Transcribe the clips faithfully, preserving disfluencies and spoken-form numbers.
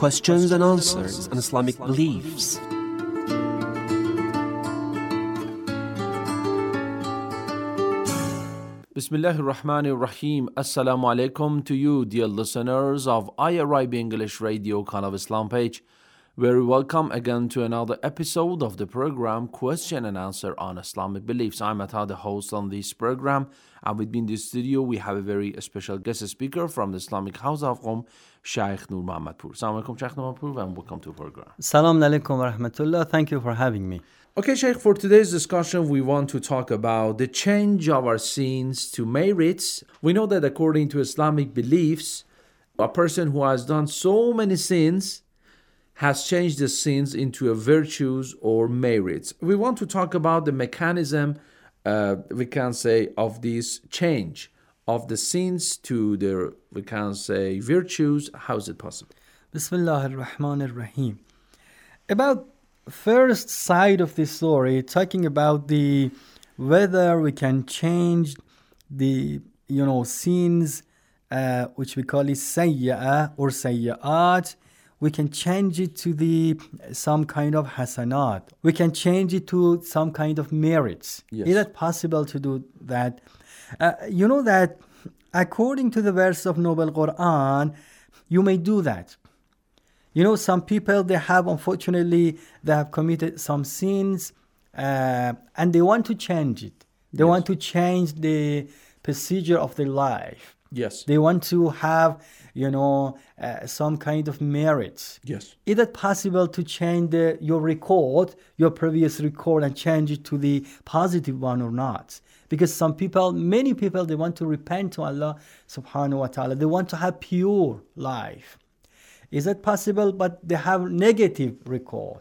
questions and answers on Islamic beliefs. Bismillahir Rahmanir Rahim. Assalamu alaikum to you, dear listeners of I R I B English Radio Call of Islam page. Very welcome again to another episode of the program Question and Answer on Islamic Beliefs. I'm Atta, the host on this program, and with me in the studio we have a very special guest speaker from the Islamic House of Qom, Shaykh Noor Muhammad Poor. Assalamu alaikum, Shaykh Noor Muhammad Poor, and welcome to the program. Assalamu alaikum wa rahmatullah. Thank you for having me. Okay, Shaykh, for today's discussion, we want to talk about the change of our sins to merits. We know that according to Islamic beliefs, a person who has done so many sins has changed the sins into a virtues or merits. We want to talk about the mechanism, uh, we can say, of this change of the sins to the, we can say, virtues. How is it possible? Bismillah ar-Rahman ar-Rahim. About first side of this story, talking about the whether we can change the, you know, sins, uh, which we call it sayyi'ah or sayyi'at. We can change it to the some kind of hasanat. We can change it to some kind of merits. Yes. Is it possible to do that? Uh, you know that according to the verse of Noble Quran, you may do that. You know, some people, they have, unfortunately, they have committed some sins uh, and they want to change it. They Yes. want to change the procedure of their life. Yes. They want to have, you know, uh, some kind of merits. Yes. Is it possible to change the, your record, your previous record, and change it to the positive one or not? Because some people, many people, they want to repent to Allah subhanahu wa ta'ala. They want to have pure life. Is that possible? But they have negative record.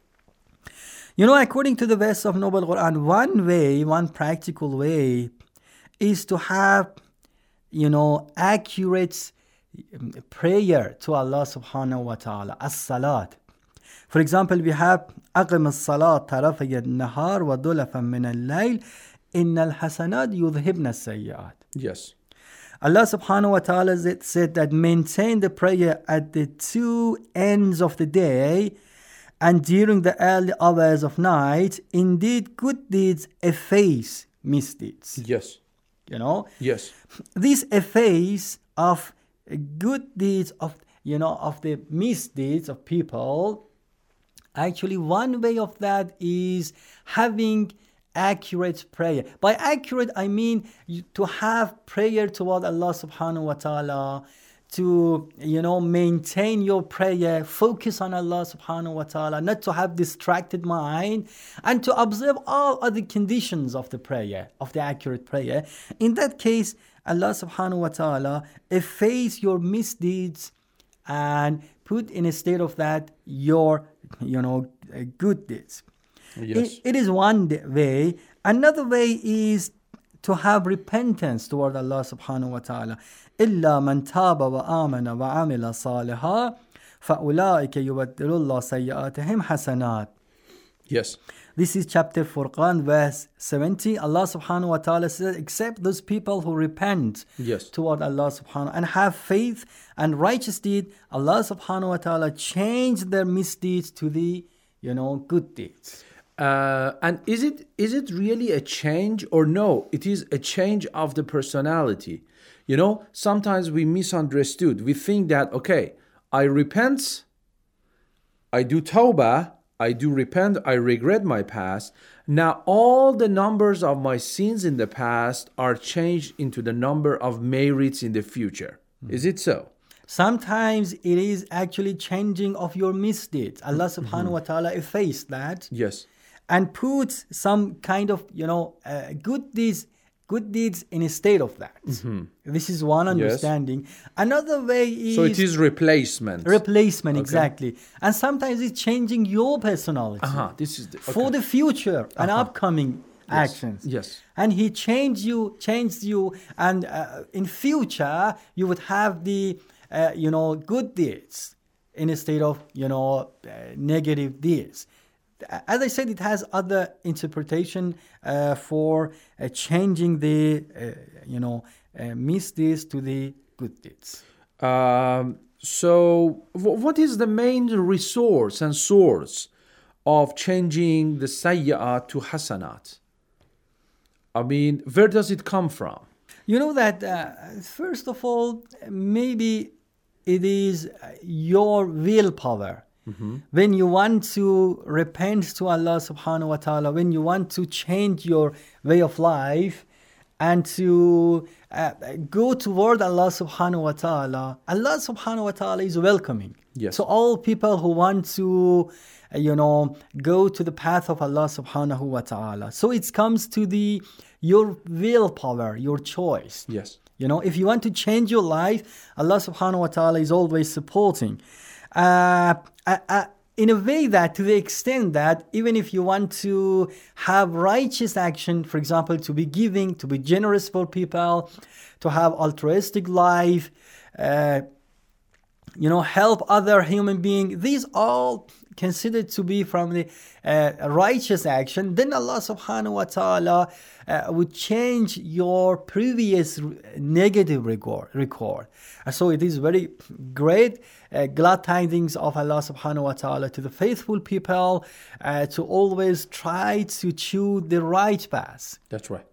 You know, according to the verse of Noble Quran, one way, one practical way is to have, you know, accurate prayer to Allah subhanahu wa ta'ala, as-salat. For example, we have أقم الصلاة طرفي النهار وزلفا من الليل إن الحسنات يذهبن السيئات. Yes. Allah subhanahu wa ta'ala said that maintain the prayer at the two ends of the day and during the early hours of night. Indeed, good deeds efface misdeeds. Yes. You know? Yes. This efface of good deeds of, you know, of the misdeeds of people, actually one way of that is having accurate prayer. By accurate, I mean you, to have prayer toward Allah subhanahu wa ta'ala, to, you know, maintain your prayer, focus on Allah subhanahu wa ta'ala, not to have distracted mind, and to observe all other conditions of the prayer, of the accurate prayer. In that case, Allah subhanahu wa ta'ala efface your misdeeds and put in a state of that your, you know, good deeds. Yes. It, it is one way. Another way is to have repentance toward Allah subhanahu wa ta'ala. إِلَّا مَنْ تَابَ وَآمَنَ وَعَمِلَ صَالِحًا فَأُولَٰئِكَ يُبَدِّلُ اللَّهُ سَيِّئَاتِهِمْ حَسَنَاتٍ. Yes. This is chapter Furqan, verse seventy. Allah subhanahu wa ta'ala says, except those people who repent Yes. toward Allah subhanahu and have faith and righteous deed, Allah subhanahu wa ta'ala change their misdeeds to the, you know, good deeds. Uh, and is it is it really a change or no? It is a change of the personality. You know, sometimes we misunderstood. We think that, okay, I repent, I do tawbah, I do repent, I regret my past. Now all the numbers of my sins in the past are changed into the number of merits in the future. Mm. Is it so? Sometimes it is actually changing of your misdeeds. Allah subhanahu mm-hmm. wa ta'ala effaced that. Yes. And puts some kind of, you know, uh, good deeds, good deeds in a state of that. Mm-hmm. This is one understanding. Yes. Another way is... So it is replacement. Replacement, okay. Exactly. And sometimes it's changing your personality. Uh-huh. This is the, okay. For the future uh-huh. and upcoming yes. actions. Yes. And he changed you, changed you, and uh, in future, you would have the, uh, you know, good deeds in a state of, you know, uh, negative deeds. As I said, it has other interpretation uh, for uh, changing the, uh, you know, uh, misdeeds to the good deeds. Um, So, wh- what is the main resource and source of changing the sayyi'at to hasanat? I mean, where does it come from? You know that, uh, first of all, maybe it is your willpower. Mm-hmm. When you want to repent to Allah subhanahu wa ta'ala, when you want to change your way of life and to uh, go toward Allah subhanahu wa ta'ala, Allah subhanahu wa ta'ala is welcoming. Yes. So all people who want to, uh, you know, go to the path of Allah subhanahu wa ta'ala. So it comes to the your willpower, your choice. Yes. You know, if you want to change your life, Allah subhanahu wa ta'ala is always supporting. Uh, uh, uh, in a way that, to the extent that, even if you want to have righteous action, for example, to be giving, to be generous for people, to have altruistic life, uh, you know, help other human beings, these all considered to be from the uh, righteous action, then Allah subhanahu wa ta'ala uh, would change your previous negative record. record. So it is very great, uh, glad tidings of Allah subhanahu wa ta'ala to the faithful people uh, to always try to choose the right path. That's right.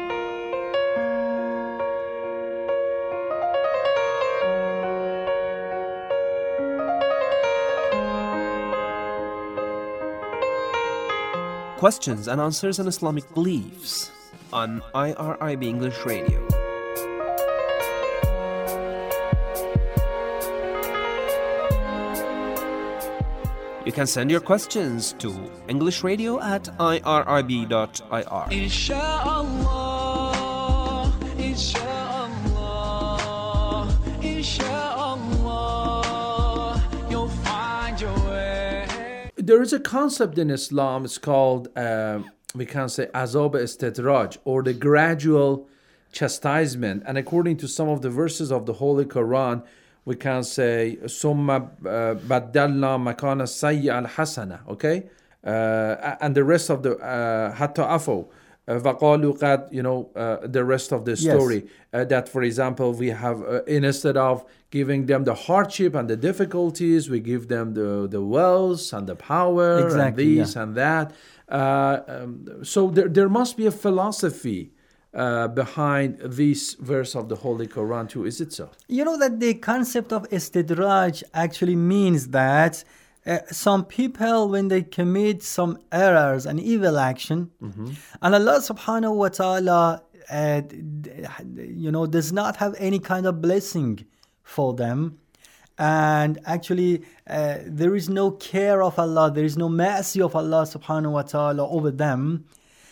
Questions and answers on Islamic beliefs on I R I B English Radio. You can send your questions to English Radio at I R I B dot I R. Inshallah, inshallah, inshallah, you'll find your way. There is a concept in Islam, it's called, uh, we can say, azab istidraj, or the gradual chastisement. And according to some of the verses of the Holy Quran, we can say, summa baddalna makana sayya al-hasana, okay? Uh, and the rest of the, uh, hatta afu, vaqalu qad, you know, uh, the rest of the story. Yes. Uh, that, for example, we have, uh, instead of giving them the hardship and the difficulties, we give them the, the wealth and the power, exactly, and this yeah. and that. Uh, um, so there, there must be a philosophy uh, behind this verse of the Holy Quran too. Is it so? You know that the concept of istidraj actually means that uh, some people, when they commit some errors and evil action, mm-hmm. and Allah subhanahu wa ta'ala, uh, you know, does not have any kind of blessing for them, and actually uh, there is no care of Allah, there is no mercy of Allah subhanahu wa ta'ala over them,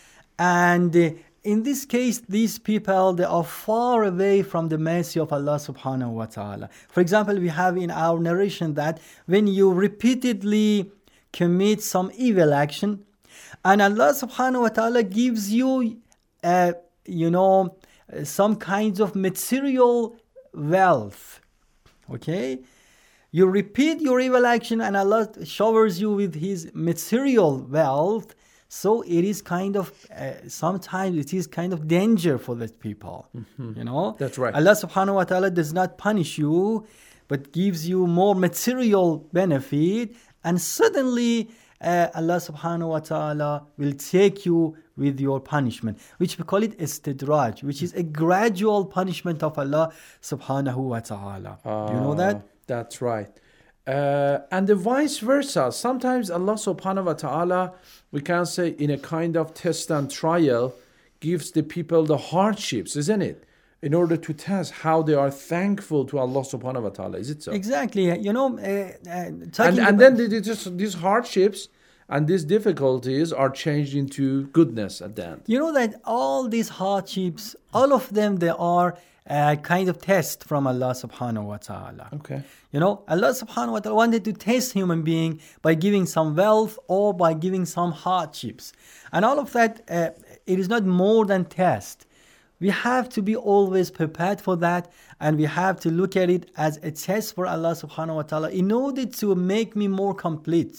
and uh, in this case, these people, they are far away from the mercy of Allah subhanahu wa ta'ala. For example, we have in our narration that when you repeatedly commit some evil action, and Allah subhanahu wa ta'ala gives you, uh, you know, some kinds of material wealth, okay? You repeat your evil action and Allah showers you with His material wealth. So it is kind of, uh, sometimes it is kind of danger for the people, mm-hmm. you know. That's right. Allah subhanahu wa ta'ala does not punish you, but gives you more material benefit. And suddenly uh, Allah subhanahu wa ta'ala will take you with your punishment, which we call it istidraj, which is a gradual punishment of Allah subhanahu wa ta'ala. Uh, Do you know that? That's right. Uh, and the vice versa. Sometimes Allah subhanahu wa ta'ala, we can say, in a kind of test and trial, gives the people the hardships, isn't it? In order to test how they are thankful to Allah subhanahu wa ta'ala. Is it so? Exactly. You know, uh, uh, and, and then they, they just, these hardships and these difficulties are changed into goodness at the end. You know that all these hardships, all of them, they are a kind of test from Allah subhanahu wa ta'ala. Okay. You know, Allah subhanahu wa ta'ala wanted to test human being by giving some wealth or by giving some hardships. And all of that, uh, it is not more than test. We have to be always prepared for that, and we have to look at it as a test for Allah subhanahu wa ta'ala in order to make me more complete.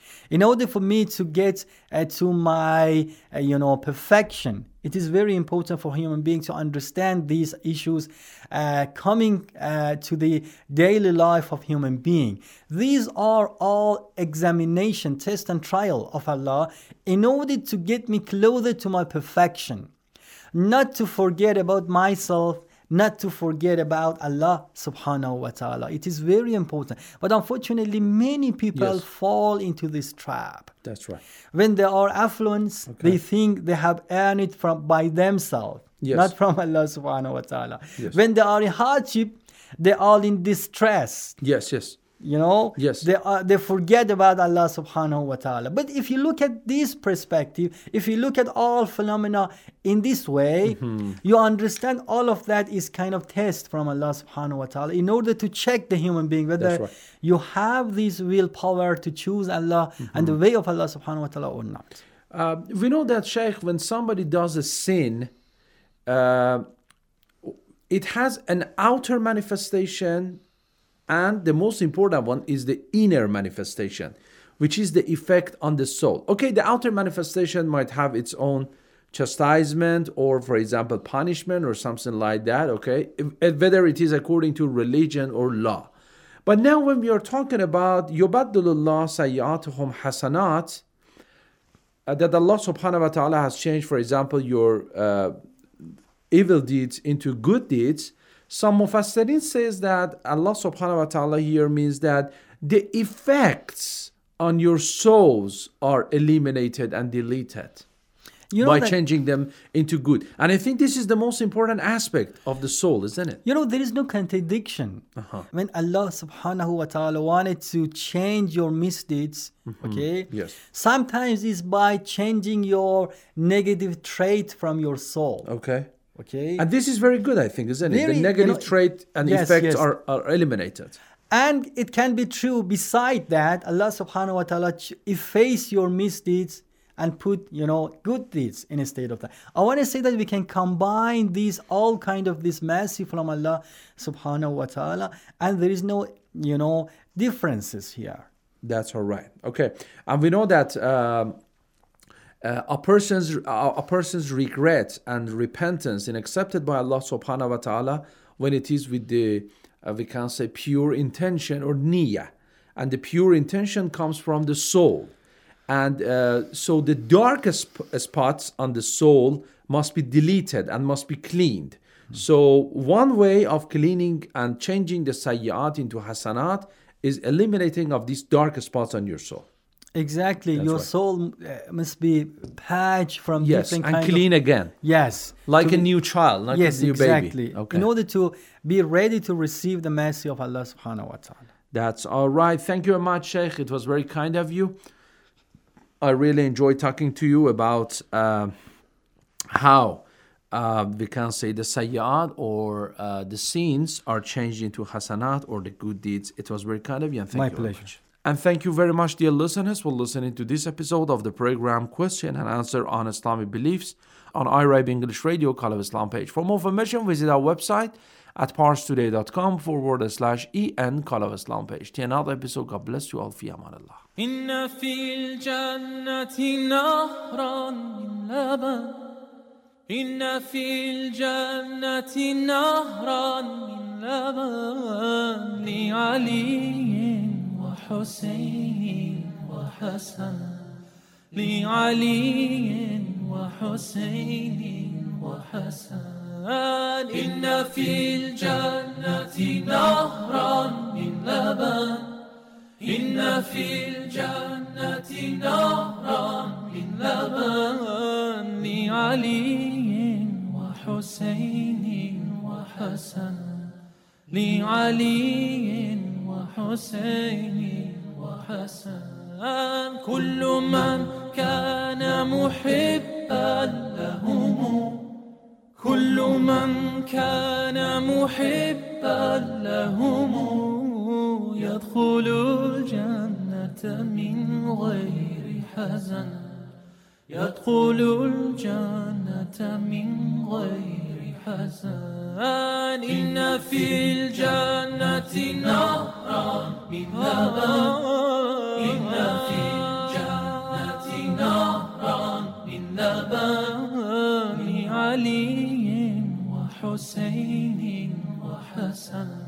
In order for me to get uh, to my, uh, you know, perfection, it is very important for human beings to understand these issues uh, coming uh, to the daily life of human being. These are all examination, test and trial of Allah in order to get me closer to my perfection. Not to forget about myself, not to forget about Allah subhanahu wa ta'ala. It is very important. But unfortunately, many people Yes. fall into this trap. That's right. When they are affluent, Okay. they think they have earned it from by themselves, Yes. not from Allah subhanahu wa ta'ala. Yes. When they are in hardship, they are in distress. Yes, yes. You know, Yes. they are, they forget about Allah subhanahu wa ta'ala. But if you look at this perspective, if you look at all phenomena in this way, Mm-hmm. you understand all of that is kind of test from Allah subhanahu wa ta'ala in order to check the human being whether That's right. you have this willpower to choose Allah and the Mm-hmm. way of Allah subhanahu wa ta'ala or not. Uh, we know that, Sheikh, when somebody does a sin, uh, it has an outer manifestation, and the most important one is the inner manifestation, which is the effect on the soul. Okay, the outer manifestation might have its own chastisement or, for example, punishment or something like that, okay, if- whether it is according to religion or law. But now when we are talking about يُبَدِّلُ اللَّهُ سَيِّئَاتِهُمْ حَسَنَاتٍ, uh, that Allah subhanahu wa ta'ala has changed, for example, your uh, evil deeds into good deeds. Some Mufassirin says that Allah subhanahu wa ta'ala here means that the effects on your souls are eliminated and deleted You know by that, changing them into good. And I think this is the most important aspect of the soul, isn't it? you know, there is no contradiction. Uh-huh. When Allah subhanahu wa ta'ala wanted to change your misdeeds, okay? Yes. Sometimes it's by changing your negative trait from your soul. Okay. Okay? And this is very good, I think, isn't it? Very, The you negative know, trait and yes, effects yes. Are, are eliminated. And it can be true. Beside that, Allah subhanahu wa ta'ala ch- efface your misdeeds and put, you know, good deeds instead of that. I want to say that we can combine these, all kind of this mercy from Allah subhanahu wa ta'ala, and there is no, you know, differences here. That's all right. Okay. And we know that um, uh, a person's uh, a person's regret and repentance is accepted by Allah subhanahu wa ta'ala when it is with the, uh, we can say, pure intention or niyyah. And the pure intention comes from the soul. And uh, so the darkest sp- spots on the soul must be deleted and must be cleaned. So one way of cleaning and changing the sayyi'at into hasanat is eliminating of these dark spots on your soul. Exactly. That's your right. soul uh, must be patched from Yes, different and kind clean of... again. Yes. Like To a be- new child, like yes, a new exactly. baby. Okay. In order to be ready to receive the mercy of Allah subhanahu wa ta'ala. That's all right. Thank you very much, Sheikh. It was very kind of you. I really enjoyed talking to you about uh, how uh, we can say the sayyat or uh, the sins are changed into hasanat or the good deeds. It was very kind of you, and thank My you very pleasure. much. And thank you very much, dear listeners, for listening to this episode of the program Question and Answer on Islamic Beliefs on I R I B English Radio, Call of Islam page. For more information, visit our website at parstoday.com forward slash en Call of Islam page. Till another episode, God bless you all. Fi amanillah. إن في الجنة نهرا من لبن إن في الجنة نهرا من لبن لعلي وحسين وحسن لعلي وحسين وحسن إن في الجنة نهرا من لبن إن في الجنة نهرا من لبن لعلي وحسين وحسن لعلي وحسين وحسن كل من كان محبا لهم كل من كان محبا لهم يدخل الجنة من غير حزن يدخل الجنة من غير حزن إن في الجنة نهرا من لبن إن في بني علي وحسين وحسن